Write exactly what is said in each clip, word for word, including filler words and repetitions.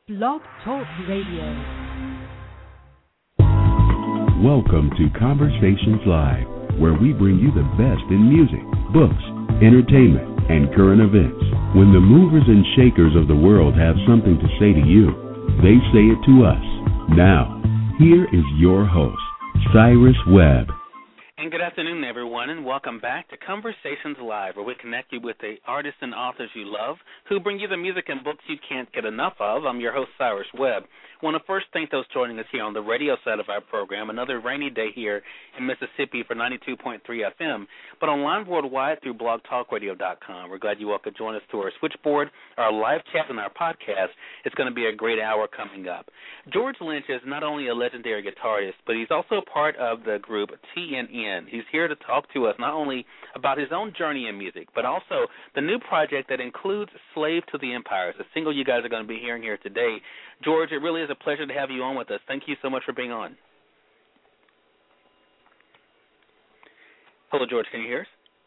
Blog Talk Radio. Welcome to Conversations Live, where we bring you the best in music, books, entertainment, and current events. When the movers and shakers of the world have something to say to you, they say it to us. Now, here is your host, Cyrus Webb. And good afternoon, everyone, and welcome back to Conversations Live, where we connect you with the artists and authors you love who bring you the music and books you can't get enough of. I'm your host, Cyrus Webb. I want to first thank those joining us here on the radio side of our program, another rainy day here in Mississippi for ninety-two point three F M, but online worldwide through blog talk radio dot com. We're glad you all could join us through our switchboard, our live chat, and our podcast. It's going to be a great hour coming up. George Lynch is not only a legendary guitarist, but he's also part of the group T N N. He's here to talk to us not only about his own journey in music, but also the new project that includes Slave to the Empire. It's a single you guys are going to be hearing here today. George, it really is a pleasure to have you on with us. Thank you so much for being on. Hello, George. Can you hear us?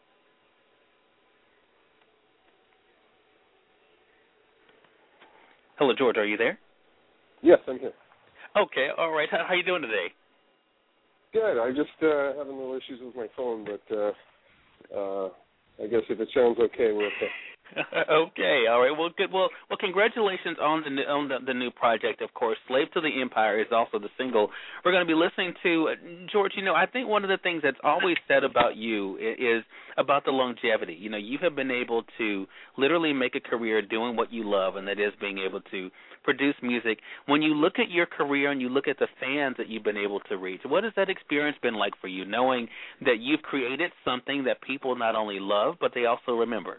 Hello, George. Are you there? Yes, I'm here. Okay. All right. How are you doing today? Good. I just uh, having a little issues with my phone, but uh, uh, I guess if it sounds okay, we're okay. Okay, all right. Well, good. Well, well, congratulations on the new, on the, the new project. Of course, "Slave to the Empire" is also the single we're going to be listening to. Uh, George, you know, I think one of the things that's always said about you is about the longevity. You know, you have been able to literally make a career doing what you love, and that is being able to produce music. When you look at your career and you look at the fans that you've been able to reach, what has that experience been like for you, knowing that you've created something that people not only love, but they also remember?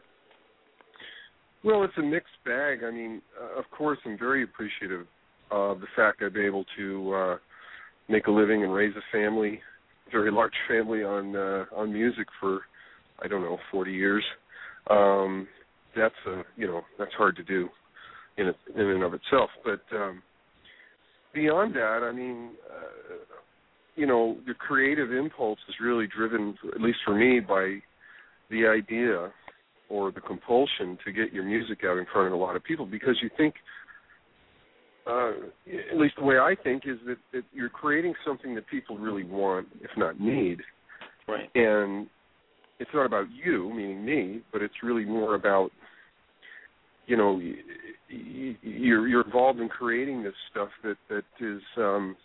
Well, it's a mixed bag. I mean, uh, of course, I'm very appreciative of the fact I've been able to uh, make a living and raise a family, a very large family on uh, on music for, I don't know, forty years. Um, that's a, you know, that's hard to do in, a, in and of itself. But um, beyond that, I mean, uh, you know, the creative impulse is really driven, at least for me, by the idea or the compulsion to get your music out in front of a lot of people, because you think, uh, at least the way I think, is that, that you're creating something that people really want, if not need. Right. And it's not about you, meaning me, but it's really more about, you know, you're you're involved in creating this stuff that that is um,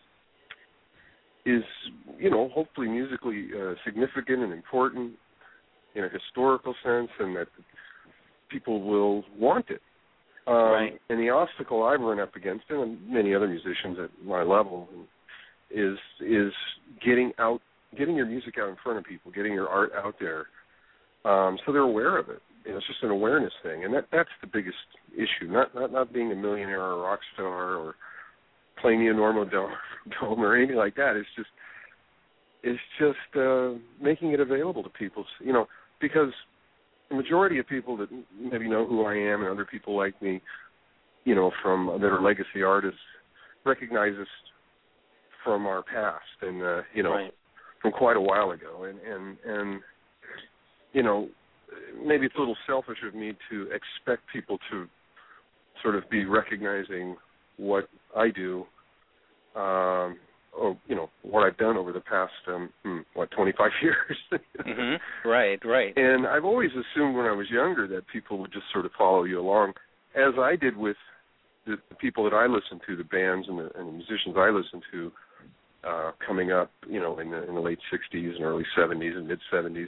is you know, hopefully musically uh, significant and important in a historical sense, and that people will want it. Um, right. And the obstacle I've run up against, and many other musicians at my level, is is getting out, getting your music out in front of people, getting your art out there, um, so they're aware of it. You know, it's just an awareness thing, and that that's the biggest issue. Not not not being a millionaire or a rock star or playing the Enormo Dome or anything like that. It's just it's just uh, making it available to people. You know, because the majority of people that maybe know who I am and other people like me, you know, from that are legacy artists, recognize us from our past and, uh, you know, right. from quite a while ago. And, and, and, you know, maybe it's a little selfish of me to expect people to sort of be recognizing what I do, um, or, you know, what I've done over the past, um, what, twenty-five years. mm-hmm. Right, right. And I've always assumed when I was younger that people would just sort of follow you along, as I did with the, the people that I listened to, the bands and the, and the musicians I listened to uh, coming up, you know, in the, in the late sixties and early seventies and mid-seventies,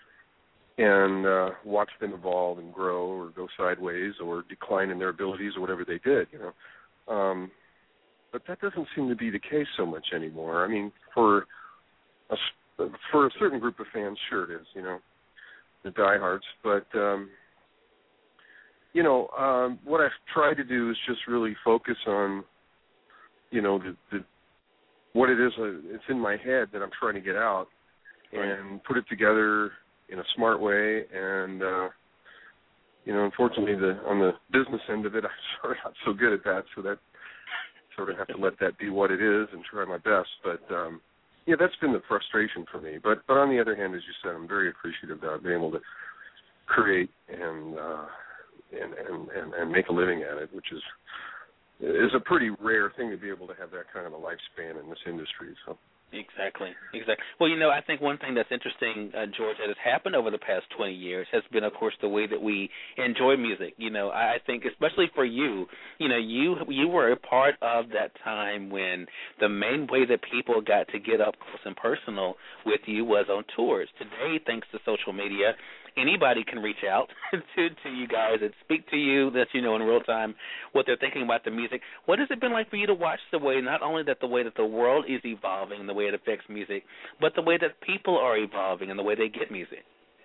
and uh, watched them evolve and grow or go sideways or decline in their abilities or whatever they did, you know. Um, But that doesn't seem to be the case so much anymore. I mean, for a, for a certain group of fans, sure it is, you know, the diehards. But, um, you know, um, what I've tried to do is just really focus on, you know, the, the what it is uh, it's in my head that I'm trying to get out, and put it together in a smart way. And, uh, you know, unfortunately, the on the business end of it, I'm sort of not so good at that, so that sort of have to let that be what it is and try my best. But, um, yeah, that's been the frustration for me. But but on the other hand, as you said, I'm very appreciative that I've been able to create and uh, and, and, and, and make a living at it, which is is a pretty rare thing to be able to have that kind of a lifespan in this industry. So. Exactly, exactly. Well, you know, I think one thing that's interesting, uh, George, that has happened over the past twenty years has been, of course, the way that we enjoy music. You know, I think especially for you, you know, you you were a part of that time when the main way that people got to get up close and personal with you was on tours. Today, thanks to social media, anybody can reach out to, to you guys and speak to you, that you know in real time what they're thinking about the music. What has it been like for you to watch the way, not only that the way that the world is evolving and the way it affects music, but the way that people are evolving and the way they get music?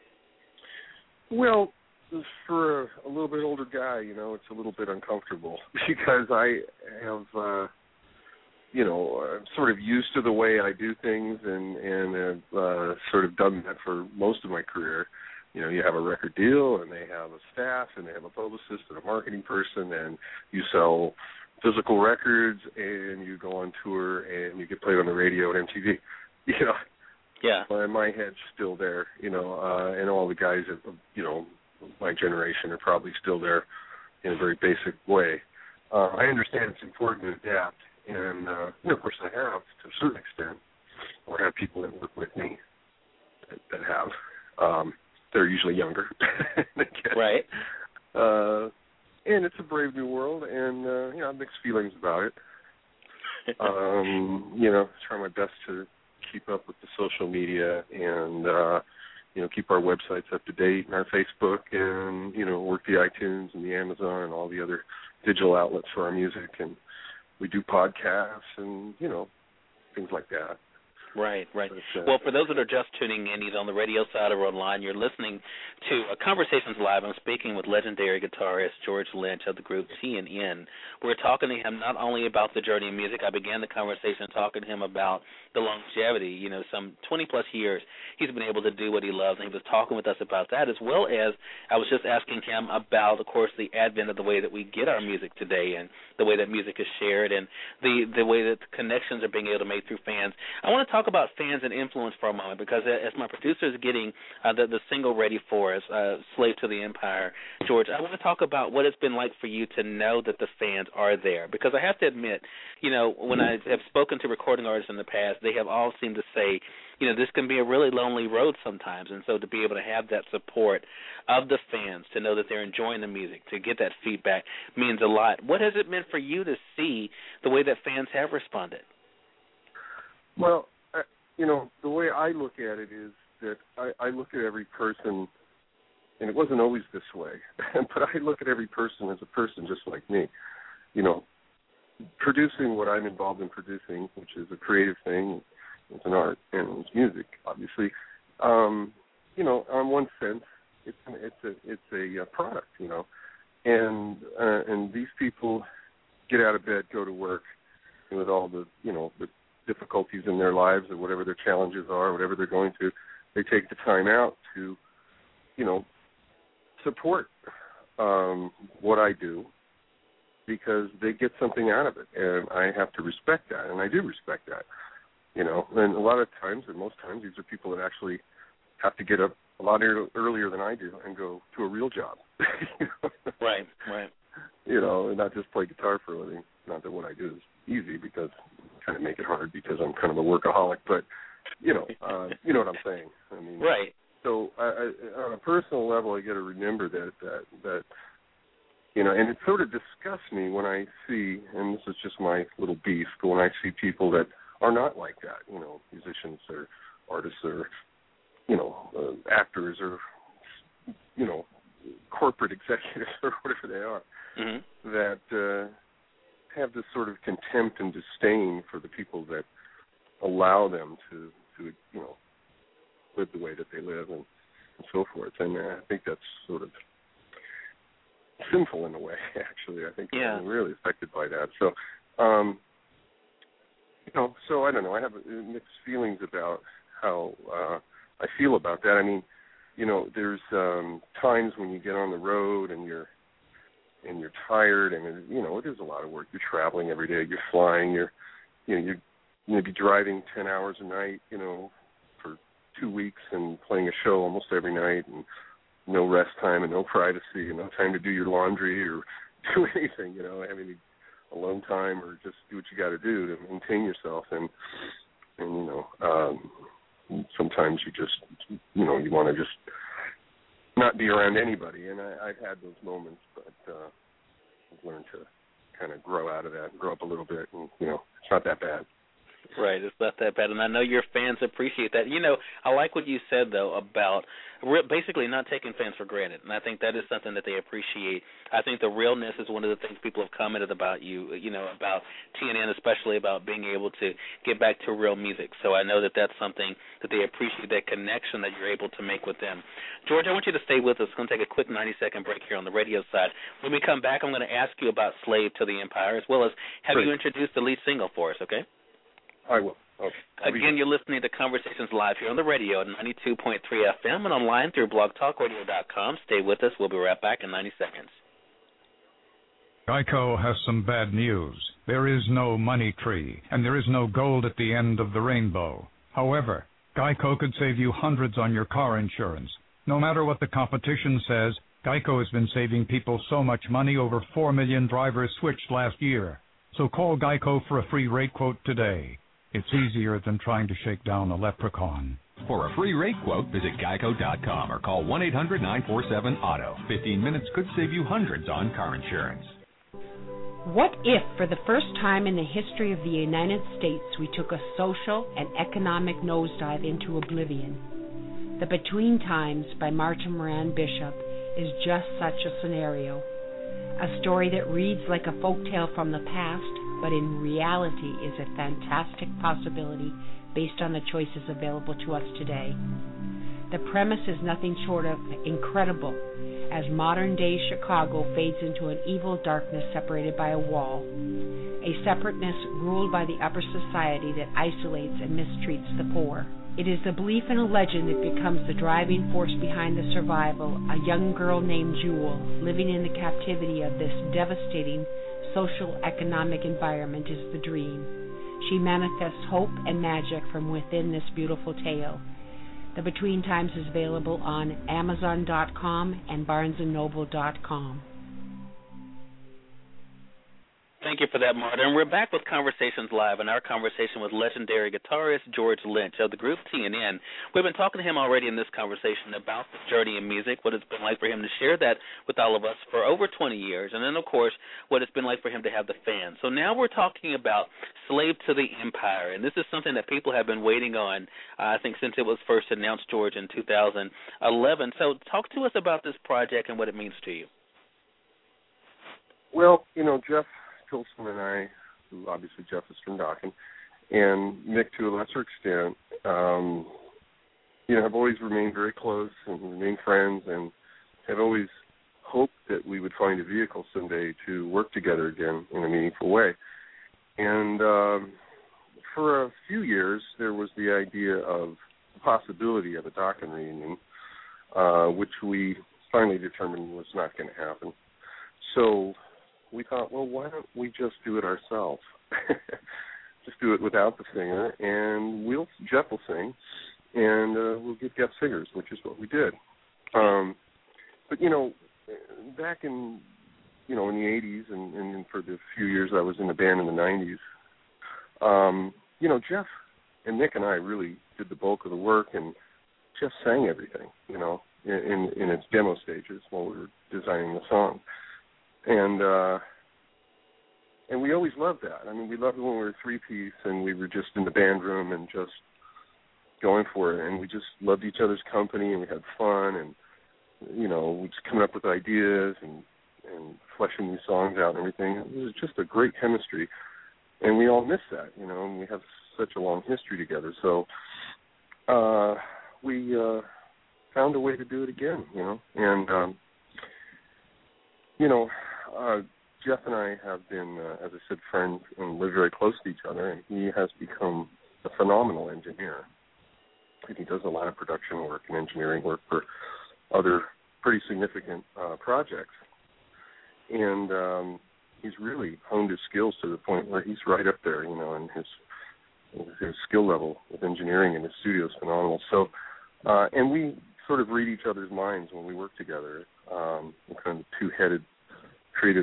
Well, for a little bit older guy, you know, it's a little bit uncomfortable because I have, uh, you know, I'm sort of used to the way I do things and, and have uh, sort of done that for most of my career. You know, you have a record deal, and they have a staff, and they have a publicist and a marketing person, and you sell physical records, and you go on tour, and you get played on the radio and M T V. You know, yeah. My, my head's still there. You know, uh, and all the guys of you know my generation are probably still there in a very basic way. Uh, I understand it's important to adapt, and uh, you know, of course, I have to a certain extent, or have people that work with me that, that have. Um, They're usually younger. Right. Uh, and it's a brave new world, and, uh, you know, I have mixed feelings about it. um, you know, try my best to keep up with the social media and, uh, you know, keep our websites up to date and our Facebook and, you know, work the iTunes and the Amazon and all the other digital outlets for our music. And we do podcasts and, you know, things like that. Right, right. Well, for those that are just tuning in, either on the radio side or online, you're listening to uh, Conversations Live. I'm speaking with legendary guitarist George Lynch of the group T N N. We're talking to him not only about the journey of music. I began the conversation talking to him about the longevity, you know, some twenty-plus years he's been able to do what he loves, and he was talking with us about that, as well as I was just asking him about, of course, the advent of the way that we get our music today and the way that music is shared and the, the way that connections are being able to make through fans. I want to talk about fans and influence for a moment, because as my producer is getting uh, the, the single ready for us, uh, Slave to the Empire, George, I want to talk about what it's been like for you to know that the fans are there, because I have to admit, you know, when I have spoken to recording artists in the past, they have all seemed to say, you know, this can be a really lonely road sometimes, and so to be able to have that support of the fans, to know that they're enjoying the music, to get that feedback means a lot. What has it meant for you to see the way that fans have responded? Well, you know, the way I look at it is that I, I look at every person, and it wasn't always this way, but I look at every person as a person just like me. You know, producing what I'm involved in producing, which is a creative thing, it's an art, and it's music, obviously. Um, you know, on one sense, it's an, it's a it's a product, you know, and uh, and these people get out of bed, go to work, and with all the you know the difficulties in their lives or whatever their challenges are, whatever they're going through, they take the time out to, you know, support um, what I do, because they get something out of it, and I have to respect that, and I do respect that, you know. And a lot of times, and most times, these are people that actually have to get up a lot earlier than I do and go to a real job. You know? Right, right. You know, and not just play guitar for a living. Not that what I do is easy, because kind of make it hard because I'm kind of a workaholic, but you know, uh, you know what I'm saying. I mean, right. So I, I, on a personal level, I got to remember that that that you know, and it sort of disgusts me when I see, and this is just my little beef, but when I see people that are not like that, you know, musicians or artists or you know, uh, actors or you know, corporate executives or whatever they are, mm-hmm. that. Uh, have this sort of contempt and disdain for the people that allow them to, to you know, live the way that they live and, and so forth. And uh, I think that's sort of sinful in a way, actually. I think yeah. I'm really affected by that. So, um, you know, so I don't know. I have mixed feelings about how uh, I feel about that. I mean, you know, there's um, times when you get on the road and you're and you're tired, and you know it is a lot of work. You're traveling every day. You're flying. You're, you know, you're maybe driving ten hours a night, you know, for two weeks and playing a show almost every night, and no rest time and no privacy and no time to do your laundry or do anything. You know, having alone time, or just do what you got to do to maintain yourself. And and you know, um, sometimes you just you know you want to just not be around anybody. And I, I've had those moments, but uh, I've learned to kind of grow out of that and grow up a little bit. And you know, it's not that bad. Right, it's not that bad, and I know your fans appreciate that. You know, I like what you said, though, about re- basically not taking fans for granted, and I think that is something that they appreciate. I think the realness is one of the things people have commented about you, you know, about T N N, especially about being able to get back to real music. So I know that that's something that they appreciate, that connection that you're able to make with them. George, I want you to stay with us. We're going to take a quick ninety-second break here on the radio side. When we come back, I'm going to ask you about Slave to the Empire, as well as have Great. you introduced the lead single for us, okay? I will. Okay. Again, you're listening to Conversations Live here on the radio at ninety-two point three F M and online through blog talk radio dot com. Stay with us. We'll be right back in ninety seconds. Geico has some bad news. There is no money tree, and there is no gold at the end of the rainbow. However, Geico could save you hundreds on your car insurance. No matter what the competition says, Geico has been saving people so much money, over four million drivers switched last year. So call Geico for a free rate quote today. It's easier than trying to shake down a leprechaun. For a free rate quote, visit geico dot com or call one eight hundred nine four seven auto. fifteen minutes could save you hundreds on car insurance. What if, for the first time in the history of the United States, we took a social and economic nosedive into oblivion? The Between Times by Martha Moran Bishop is just such a scenario. A story that reads like a folktale from the past, but in reality is a fantastic possibility based on the choices available to us today. The premise is nothing short of incredible, as modern-day Chicago fades into an evil darkness separated by a wall, a separateness ruled by the upper society that isolates and mistreats the poor. It is the belief in a legend that becomes the driving force behind the survival. A young girl named Jewel, living in the captivity of this devastating social economic environment, is the dream. She manifests hope and magic from within this beautiful tale. The Between Times is available on amazon dot com and barnes and noble dot com. Thank you for that, Marta. And we're back with Conversations Live, and our conversation with legendary guitarist George Lynch of the group T N N. We've been talking to him already in this conversation about the journey in music, what it's been like for him to share that with all of us for over twenty years, and then, of course, what it's been like for him to have the fans. So now we're talking about Slave to the Empire, and this is something that people have been waiting on, uh, I think, since it was first announced, George, in two thousand eleven. So talk to us about this project and what it means to you. Well, you know, Jeff Pilson and I, who obviously Jeff is from Dokken, and Mick to a lesser extent, um, you know, have always remained very close and remained friends, and have always hoped that we would find a vehicle someday to work together again in a meaningful way. And um, for a few years, there was the idea of the possibility of a Dokken reunion, uh, which we finally determined was not going to happen. So we thought, well, why don't we just do it ourselves? Just do it without the singer, and we'll Jeff will sing, and uh, we'll get guest singers, which is what we did. Um, but you know, back in you know in the eighties, and, and for the few years I was in the band in the nineties, um, you know, Jeff and Nick and I really did the bulk of the work, and Jeff sang everything, you know, in, in, in its demo stages while we were designing the song. And uh, and we always loved that. I mean, we loved it when we were three-piece and we were just in the band room and just going for it. And we just loved each other's company, and we had fun, and, you know, we just coming up with ideas and, and fleshing these songs out and everything. It was just a great chemistry. And we all miss that, you know, and we have such a long history together. So uh, we uh, found a way to do it again, you know. And, um, you know, uh, Jeff and I have been, uh, as I said, friends, and live very close to each other, and he has become a phenomenal engineer. And he does a lot of production work and engineering work for other pretty significant uh, projects. And um, he's really honed his skills to the point where he's right up there, you know, and his his skill level with engineering in his studio is phenomenal. So, uh, and we sort of read each other's minds when we work together. Um, we're kind of two-headed creative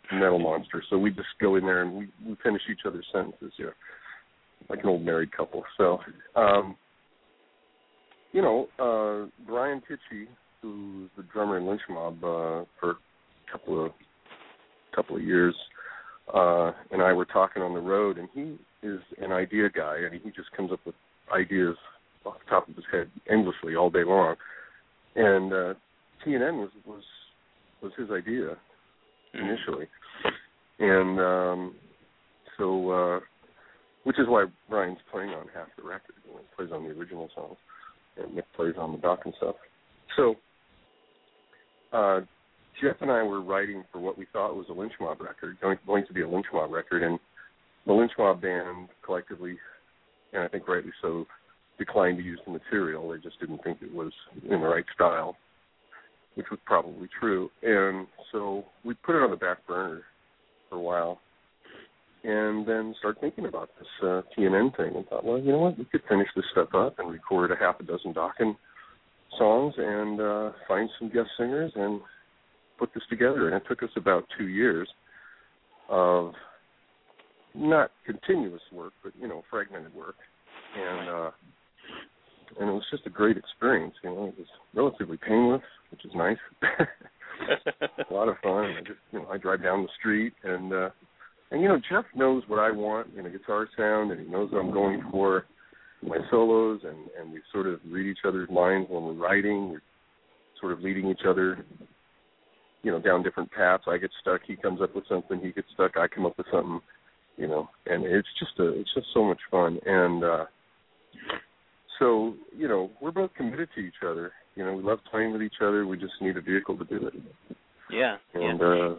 Metal Monster. So we just go in there and we, we finish each other's sentences, you know, like an old married couple. So, um, you know, uh, Brian Tichy, who's the drummer in Lynch Mob uh, for a couple of couple of years, uh, and I were talking on the road, and he is an idea guy. I mean, he just comes up with ideas off the top of his head endlessly all day long. And uh, T N N was, was was his idea initially, and um, so uh, which is why Brian's playing on half the record. You know, he plays on the original songs, and Nick plays on the doc and stuff. So uh, Jeff and I were writing for what we thought was a Lynch Mob record, going, going to be a Lynch Mob record, and the Lynch Mob band collectively, and I think rightly so, declined to use the material. They just didn't think it was in the right style, which was probably true. And so we put it on the back burner for a while, and then started thinking about this uh, T N N thing, and thought, well, you know what, we could finish this stuff up and record a half a dozen Dokken songs and uh, find some guest singers and put this together. And it took us about two years of not continuous work, but, you know, fragmented work. And uh, and it was just a great experience. You know, it was relatively painless, which is nice. A lot of fun. I just, you know, I drive down the street, and uh, and you know, Jeff knows what I want in a guitar sound, and he knows what I'm going for my solos, and and we sort of read each other's lines when we're writing. We're sort of leading each other, you know, down different paths. I get stuck, he comes up with something. He gets stuck, I come up with something. You know, and it's just a, it's just so much fun. And uh, so, you know, we're both committed to each other. You know, we love playing with each other. We just need a vehicle to do it. Yeah. And yeah. Uh,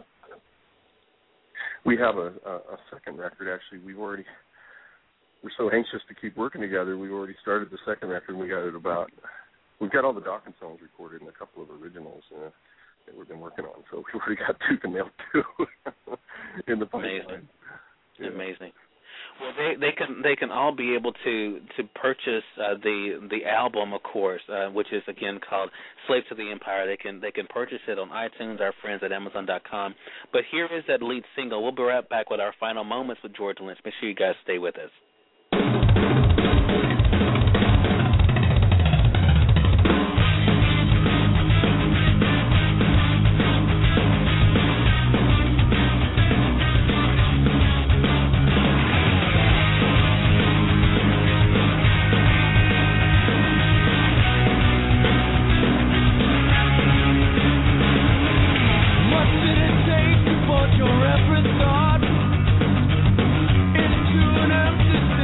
we have a, a, a second record. Actually, we've already, we're so anxious to keep working together. We've already started the second record. And we got it about, we've got all the Dokken songs recorded and a couple of originals uh, that we've been working on. So we've already got tooth and nail too in the pipeline. Amazing. Yeah. Amazing. Well, they they can they can all be able to to purchase uh, the the album, of course, uh, which is again called Slave to the Empire. They can they can purchase it on iTunes, our friends at Amazon dot com. But here is that lead single. We'll be right back with our final moments with George Lynch. Make sure you guys stay with us. Your every thought into an empty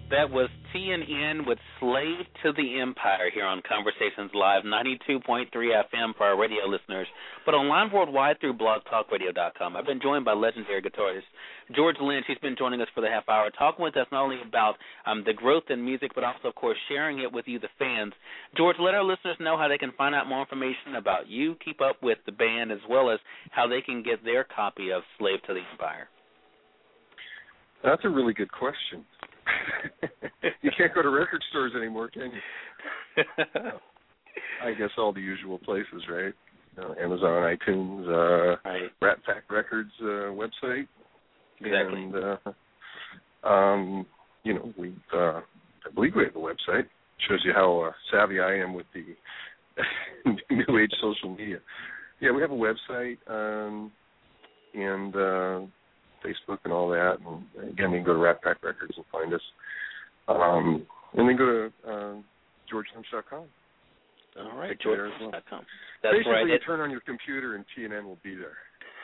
That was T N N with Slave to the Empire here on Conversations Live, ninety-two point three F M for our radio listeners, but online worldwide through blog talk radio dot com. I've been joined by legendary guitarist George Lynch. He's been joining us for the half hour, talking with us not only about um, the growth in music, but also, of course, sharing it with you, the fans. George, let our listeners know how they can find out more information about you, keep up with the band, as well as how they can get their copy of Slave to the Empire. That's a really good question. You can't go to record stores anymore, can you? I guess all the usual places, right? Uh, Amazon, iTunes, uh, right. Rat Pack Records uh, website. Exactly. And, uh, um, you know, we uh, I believe we have a website. Shows you how uh, savvy I am with the new age social media. Yeah, we have a website um, and uh, Facebook and all that. And again, you can go to Rat Pack Records and find us. Um, and then go to uh, george lynch dot com. All right, george lynch dot com. That's Basically, right. you turn on your computer and T N N will be there.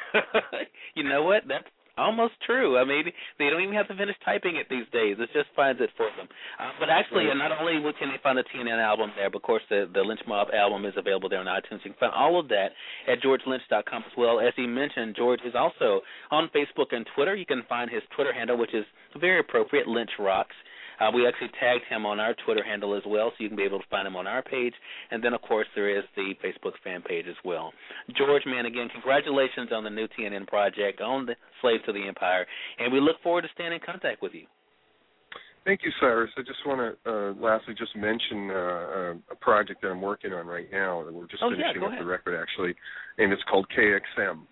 You know what? That's almost true. I mean, they don't even have to finish typing it these days. It just finds it for them. Uh, but actually, right. Not only can they find the T N N album there, but of course the, the Lynch Mob album is available there on iTunes. You can find all of that at george lynch dot com as well. As he mentioned, George is also on Facebook and Twitter. You can find his Twitter handle, which is very appropriate, Lynch Rocks. Uh, we actually tagged him on our Twitter handle as well, so you can be able to find him on our page. And then, of course, there is the Facebook fan page as well. George, man, again, congratulations on the new T N N project, on the Slave to the Empire, and we look forward to staying in contact with you. Thank you, Cyrus. I just want to uh, lastly just mention uh, a project that I'm working on right now. That we're just oh, finishing yeah, go up ahead. the record, actually, and it's called K X M.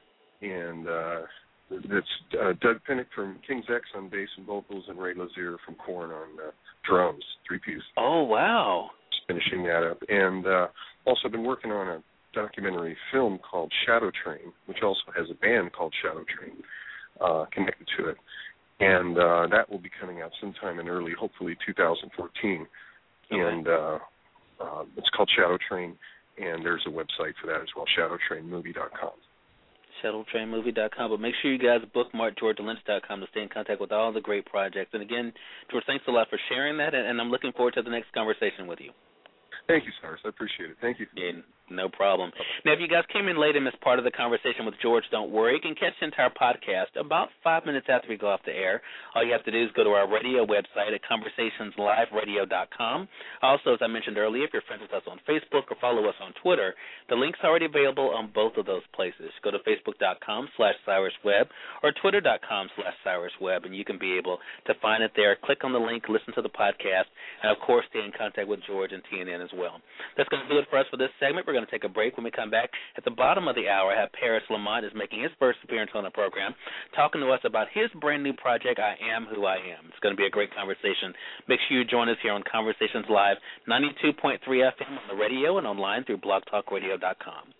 And uh, it's uh, Doug Pinnick from King's X on bass and vocals, and Ray Lazier from Korn on uh, drums, three-piece. Oh, wow. Just finishing that up. And uh, also been working on a documentary film called Shadow Train, which also has a band called Shadow Train uh, connected to it. And uh, that will be coming out sometime in early, hopefully, two thousand fourteen. Okay. And uh, uh, it's called Shadow Train, and there's a website for that as well, shadow train movie dot com. shadow train movie dot com. But make sure you guys bookmark george lynch dot com to stay in contact with all the great projects. And again, George, thanks a lot for sharing that, and I'm looking forward to the next conversation with you. Thank you, Cyrus. I appreciate it. Thank you. Yeah, no problem. Now, if you guys came in late and missed part of the conversation with George, don't worry. You can catch the entire podcast about five minutes after we go off the air. All you have to do is go to our radio website at conversations live radio dot com. Also, as I mentioned earlier, if you're friends with us on Facebook or follow us on Twitter, the link's already available on both of those places. Go to facebook dot com slash Cyrus Webb or twitter dot com slash Cyrus Webb, and you can be able to find it there. Click on the link, listen to the podcast, and, of course, stay in contact with George and T N N as well. That's going to do it for us for this segment. We're going to take a break. When we come back at the bottom of the hour, I have Paris Lamont is making his first appearance on the program, talking to us about his brand new project, I Am Who I Am. It's going to be a great conversation. Make sure you join us here on Conversations Live, ninety-two point three F M on the radio and online through blog talk radio dot com.